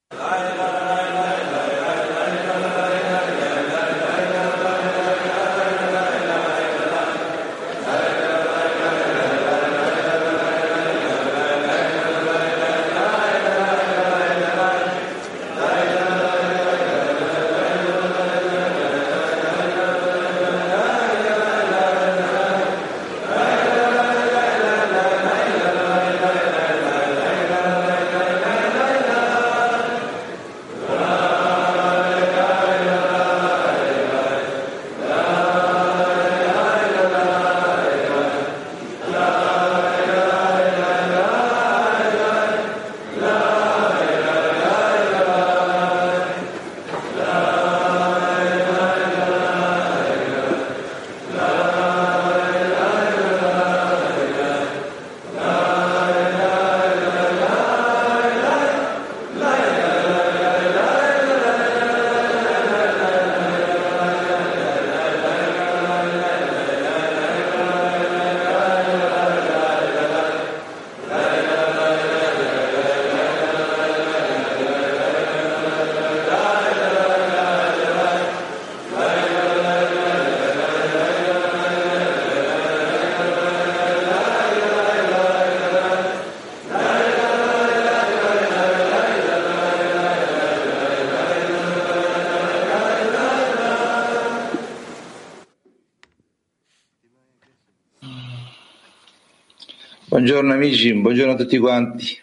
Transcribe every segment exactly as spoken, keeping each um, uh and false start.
Buongiorno amici, buongiorno a tutti quanti.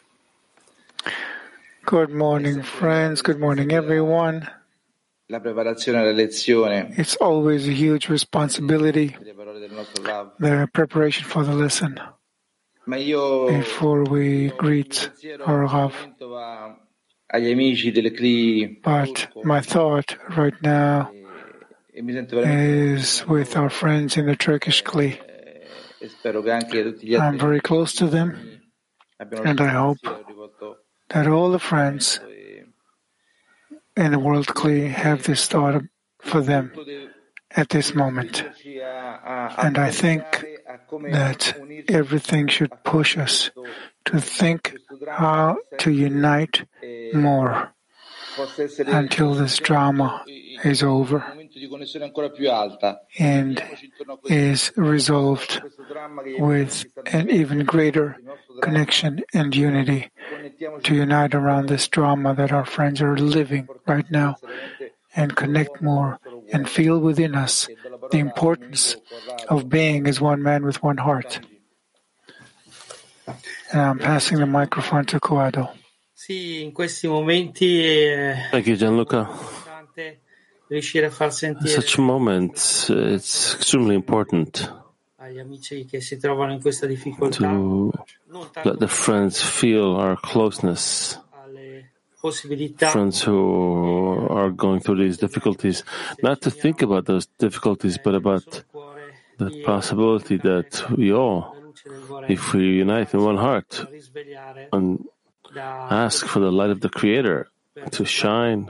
Good morning, friends. Good morning, everyone. La preparazione alla lezione. It's always a huge responsibility, Le parole del nostro Rav. the preparation for the lesson. Ma io Before we greet our Rav, va agli amici del C L I but my thought right now e mi sento veramente is with our friends in the Turkish C L I. e spero che anche tutti gli I'm altri very close to them, and I hope that all the friends in the world C L I have this thought for them at this moment. And I think that everything should push us to think how to unite more until this drama is over and is resolved with an even greater connection and unity, to unite around this drama that our friends are living right now and connect more and feel within us the importance of being as one man with one heart. And I'm passing the microphone to Coado. Thank you, Gianluca. In such moments, it's extremely important to let the friends feel our closeness, friends who are going through these difficulties, not to think about those difficulties, but about the possibility that we all, if we unite in one heart and ask for the light of the Creator to shine,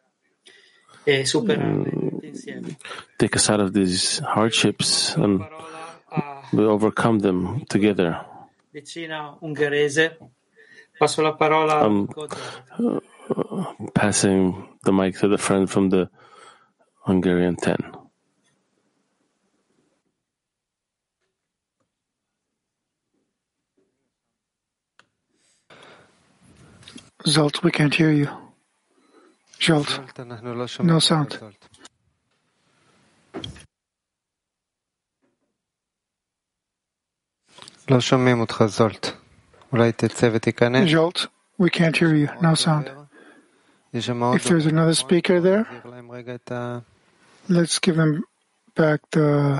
and take us out of these hardships, and we overcome them together. I'm uh, passing the mic to the friend from the Hungarian ten. Zolt, we can't hear you. Zolt, no sound. Zolt, we can't hear you. No sound. If there's another speaker there, let's give him back the...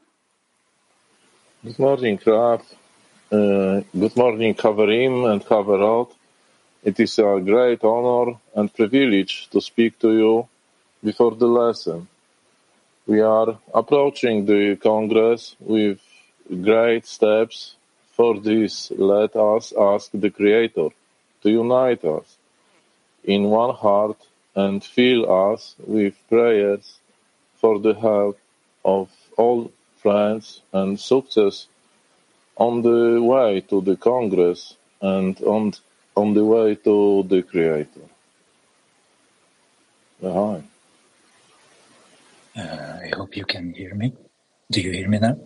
Good morning, Rav. Uh, good morning, Havarim and Havarot. It is a great honor and privilege to speak to you before the lesson. We are approaching the Congress with great steps. For this, let us ask the Creator to unite us in one heart and fill us with prayers for the health of all friends and success on the way to the Congress and on on the way to the Creator. Hi. Uh, I hope you can hear me. Do you hear me now?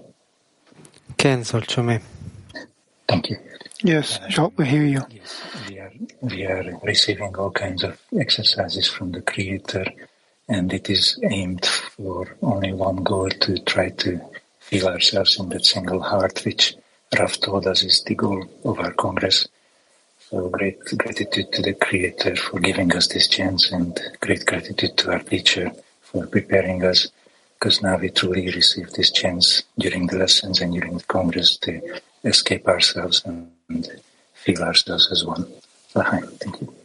Thank you. Yes, Zsolt, we hear you. Yes, we are, we are receiving all kinds of exercises from the Creator, and it is aimed for only one goal, to try to feel ourselves in that single heart, which Rav told us is the goal of our Congress. So great gratitude to the Creator for giving us this chance, and great gratitude to our teacher for preparing us, because now we truly receive this chance during the lessons and during the Congress to escape ourselves and, and feel ourselves as one. L'chaim. Thank you.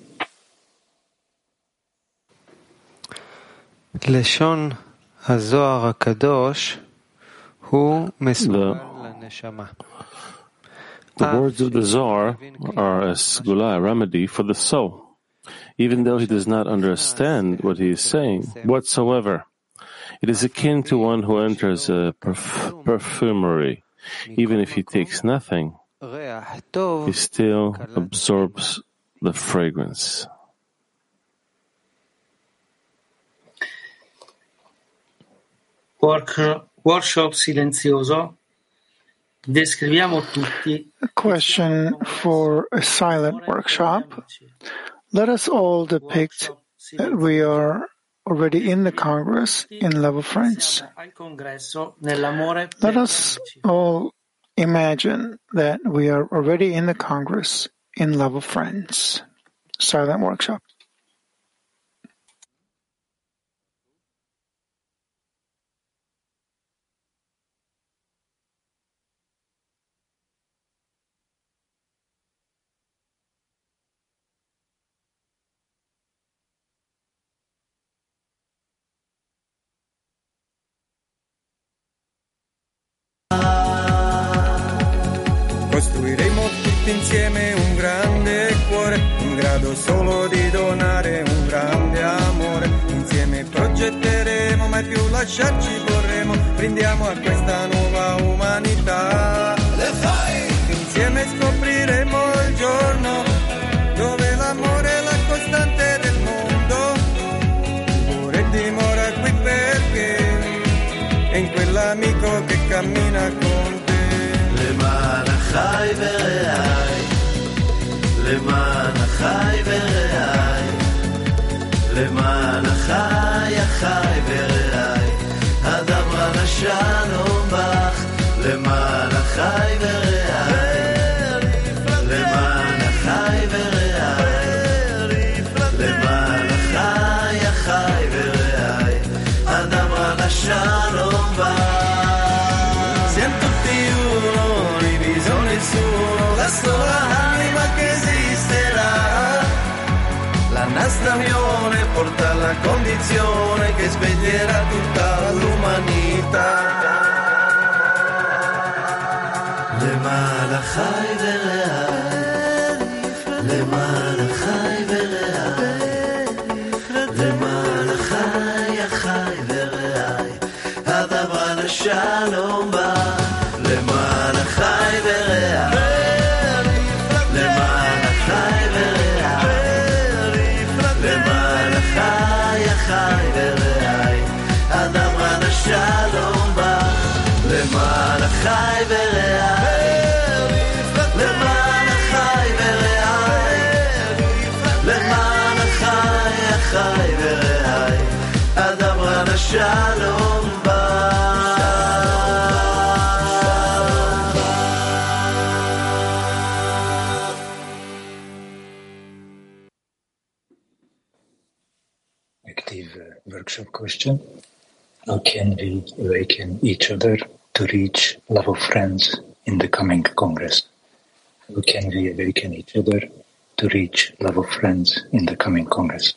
לשון הזוהר הקדוש הוא מסוגל לנשמה. The words of the Zohar are a segula, a remedy for the soul, even though he does not understand what he is saying whatsoever. It is akin to one who enters a perf- perfumery. Even if he takes nothing, he still absorbs the fragrance. Work, workshop silenzioso. Descriviamo tutti. A question for a silent workshop. Let us all depict that we are already in the Congress in love of friends. Let us all imagine that we are already in the Congress in love of friends. Silent workshop. Costruiremo tutti insieme un grande cuore, in grado solo di donare un grande amore. Insieme progetteremo, mai più lasciarci vorremmo. Brindiamo a questa nuova umanità. Insieme scopriremo il giorno dove l'amore è la costante del mondo. L'amore dimora qui perché è in quell'amico che cammina con te. למען החי ורעי, למען החי ורעי, למען החי החי ורעי, הדבר השלום בך, למען החי ורעי, למען החי ורעי, למען החי החי ורעי, הדבר השלום בך. La sola anima che esisterà, la nostra unione porta alla condizione che sveglierà tutta l'umanità. למען החי ורעי, למען החי ורעי, למען החי החי ורעי, הדבר השלום בא. למען החי ורעי, למען החי ורעי, למען החי החי ורעי, הדבר השלום בא. למען החי ורעי, למען החי ורעי, למען החי החי ורעי, הדבר השלום בא. Workshop question. How can we awaken each other to reach love of friends in the coming Congress? How can we awaken each other to reach love of friends in the coming Congress?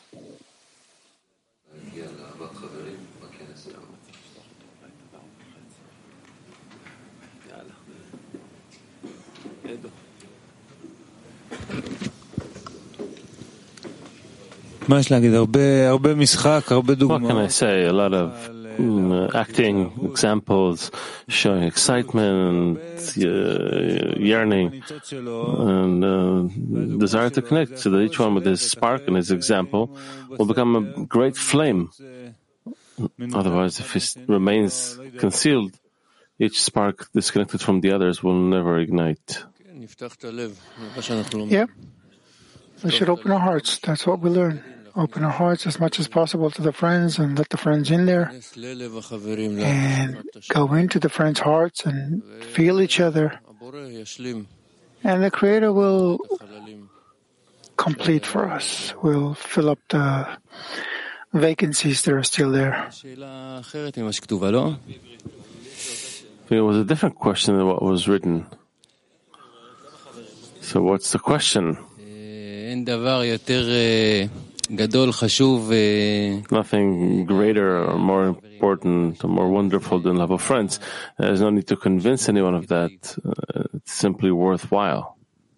What can I say? A lot of mm, acting examples, showing excitement, and, uh, yearning, and uh, desire to connect, so that each one with his spark and his example will become a great flame. Otherwise, if it remains concealed, each spark disconnected from the others will never ignite. Yeah. We should open our hearts. That's what we learn. Open our hearts as much as possible to the friends and let the friends in there. And go into the friends' hearts and feel each other. And the Creator will complete for us, will fill up the vacancies that are still there. It was a different question than what was written. So what's the question? Nothing greater or more important or more wonderful than love of friends. There's no need to convince anyone of that. Uh, it's simply worthwhile.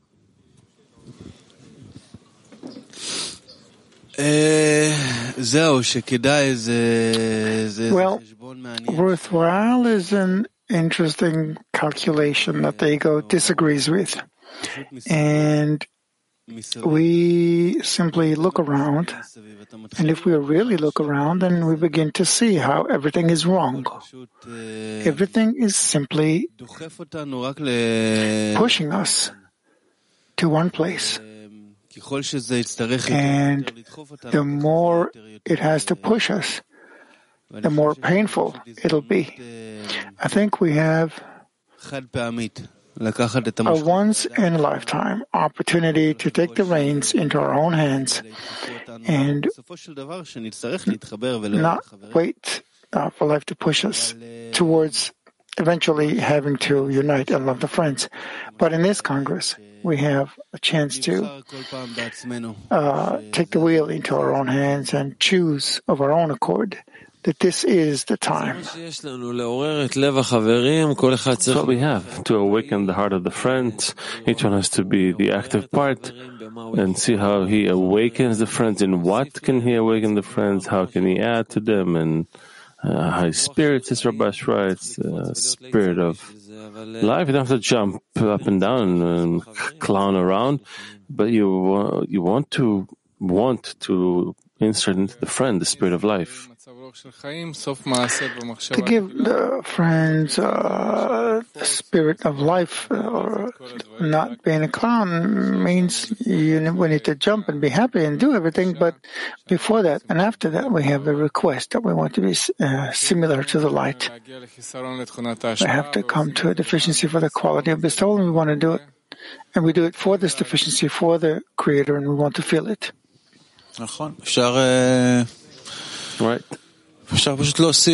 Well, worthwhile is an interesting calculation that the ego disagrees with. And we simply look around, and if we really look around, then we begin to see how everything is wrong. Everything is simply pushing us to one place. And the more it has to push us, the more painful it'll be. I think we have a once-in-a-lifetime opportunity to take the reins into our own hands and not wait uh, for life to push us towards eventually having to unite and love the friends. But in this Congress, we have a chance to uh, take the wheel into our own hands and choose of our own accord that this is the time. That's what we have, to awaken the heart of the friends. Each one has to be the active part and see how he awakens the friends. In what can he awaken the friends? How can he add to them? And uh, high spirits, as Rabash writes, uh, spirit of life. You don't have to jump up and down and clown around, but you, uh, you want to want to insert into the friend the spirit of life. To give the friends uh, the spirit of life, or not being a clown, means you we need to jump and be happy and do everything, but before that and after that we have a request that we want to be uh, similar to the light. We have to come to a deficiency for the quality of bestowal, and we want to do it. And we do it for this deficiency, for the Creator, and we want to feel it. Right. Well,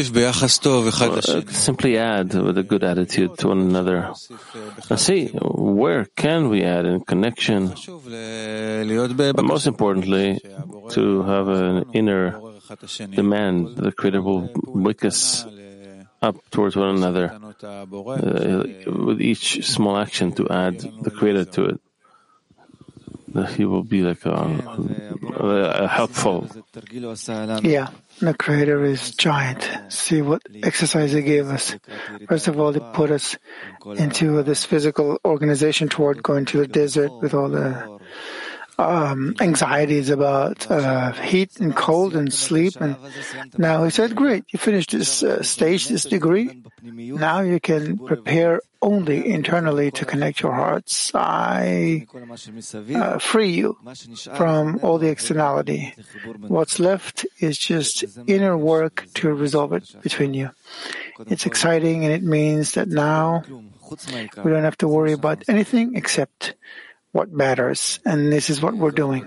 simply add with a good attitude to one another. And see, where can we add in connection? But most importantly, to have an inner demand that the Creator will wake us up towards one another, uh, with each small action to add the Creator to it. That he will be like a, a helpful. Yeah, the Creator is giant. See what exercise He gave us. First of all, He put us into this physical organization toward going to the desert with all the um, anxieties about uh, heat and cold and sleep. And now He said, great, you finished this uh, stage, this degree. Now you can prepare only internally to connect your hearts. I uh, free you from all the externality. What's left is just inner work to resolve it between you. It's exciting, and it means that now we don't have to worry about anything except what matters, and this is what we're doing.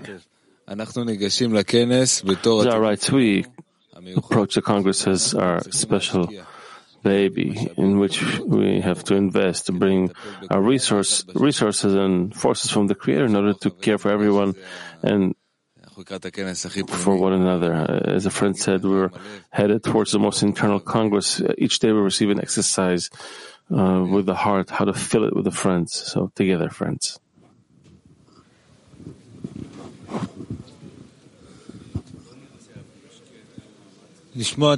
All right, we approach the Congress as our special baby, in which we have to invest, to bring our resource, resources and forces from the Creator in order to care for everyone and for one another. As a friend said, we're headed towards the most internal Congress. Each day we receive an exercise uh, with the heart, how to fill it with the friends. So together, friends. To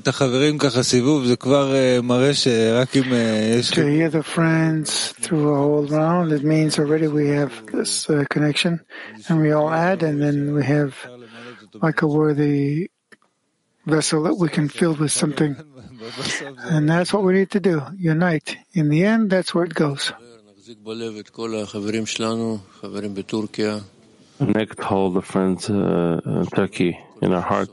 hear the friends through a whole round, it means already we have this uh, connection, and we all add, and then we have like a worthy vessel that we can fill with something. And that's what we need to do, unite. In the end, that's where it goes. Connect all the friends uh, in Turkey in our heart.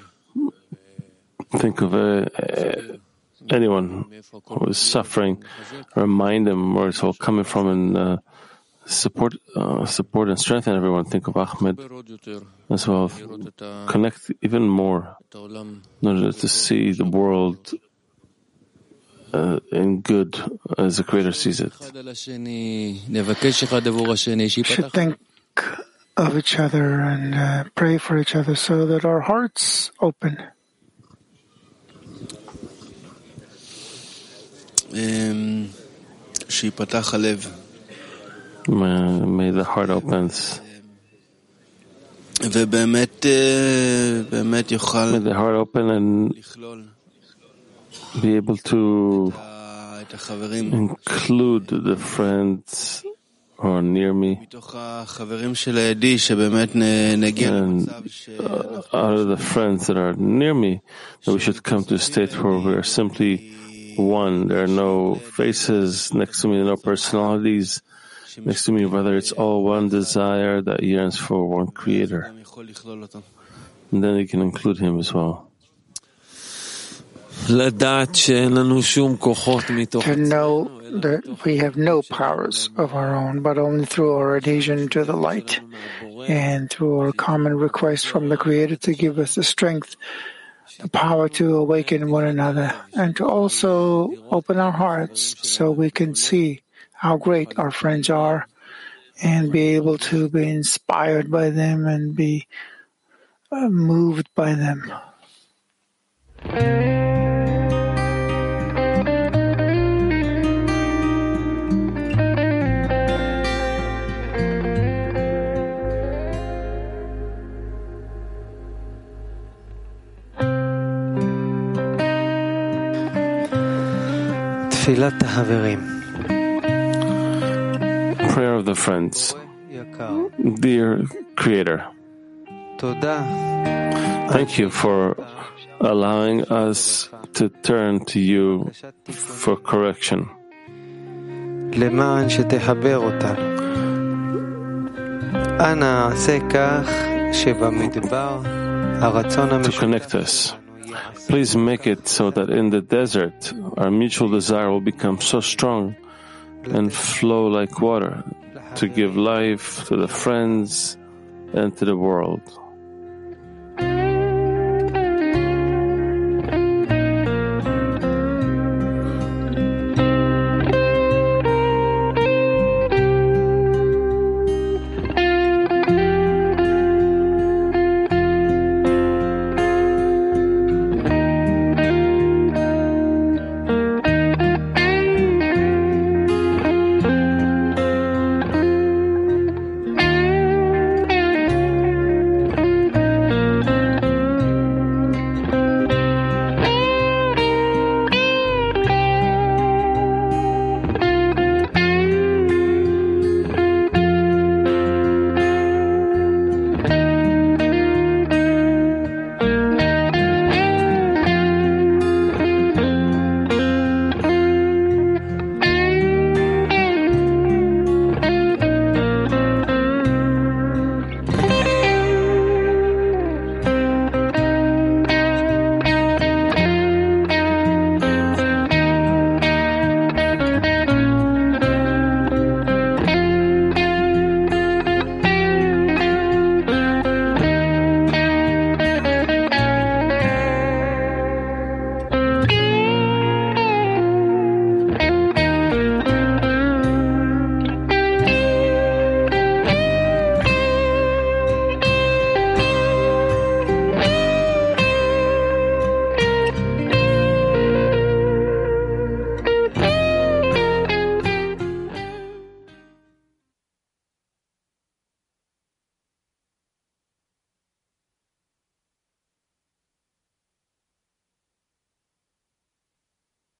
Think of uh, anyone who is suffering, remind them where it's all coming from, and uh, support, uh, support and strengthen everyone. Think of Ahmed as well. Connect even more in order to see the world uh, in good as the Creator sees it. We should think of each other and uh, pray for each other so that our hearts open. May, may the heart opens. May the heart open and be able to include the friends who are near me. And uh, out of the friends that are near me, that we should come to a state where we are simply one. There are no faces next to me, no personalities next to me, rather it's all one desire that yearns for one Creator. And then you can include Him as well. To know that we have no powers of our own, but only through our adhesion to the light and through our common request from the Creator to give us the strength, the power to awaken one another, and to also open our hearts so we can see how great our friends are and be able to be inspired by them and be uh, moved by them. Prayer of the friends. Dear Creator, thank you for allowing us to turn to you for correction. To connect us. Please make it so that in the desert, our mutual desire will become so strong and flow like water to give life to the friends and to the world.